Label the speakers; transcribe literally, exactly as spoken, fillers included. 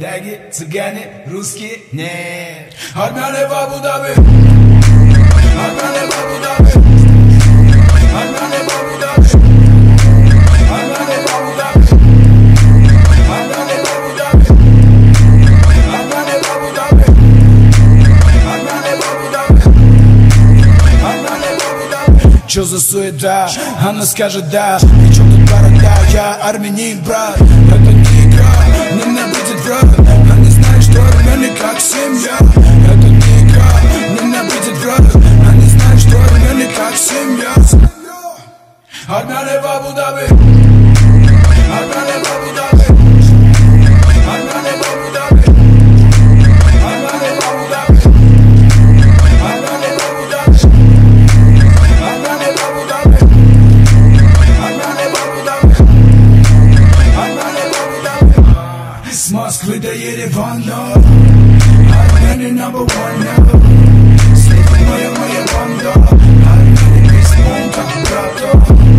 Speaker 1: Таги, цыгане, русские, нет. Армяне в Абу-Даби. Армяне в Абу-Даби. Армяне в Абу-Даби. Армяне в Абу-Даби. Армяне в Абу-Даби. Армяне в Абу-Даби. Армяне в Абу-Даби. Армяне в Абу-Даби. Чё за суета? Она скажет да. И чё тут борода? Я армянин, брат. Это не игра. Ненавидит враг. Они знают, что армяне как семья. Это не игра. Ненавидит враг. Они знают, что армяне как семья. Армяне в Абу-Даби. Армяне в Абу-Даби. Армяне в Абу-Даби. Армяне в Абу-Даби. Армяне в Абу-Даби. Армяне в Абу-Даби. Армяне в Абу-Даби. Армяне в Абу-Даби. С Москвы до Еревана. Армяне number one now. Слышит моя моя банда. Армяне без понта, брата.